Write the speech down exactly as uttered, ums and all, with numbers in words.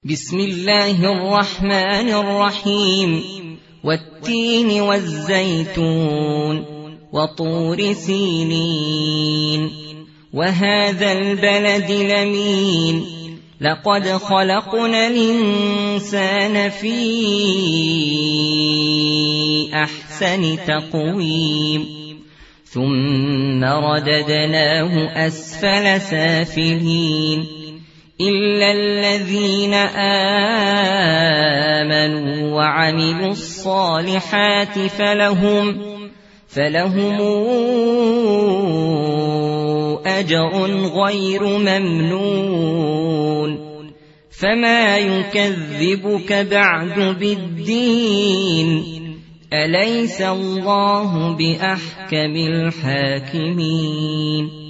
بسم الله الرحمن الرحيم والتين والزيتون وطور سينين وهذا البلد الأمين لقد خلقنا الإنسان في أحسن تقويم ثم رددناه أسفل سافلين إلا الذين آمنوا وعملوا الصالحات فلهم فلهم أجر غير ممنون فما يكذبك بعد بالدين أليس الله بأحكم الحاكمين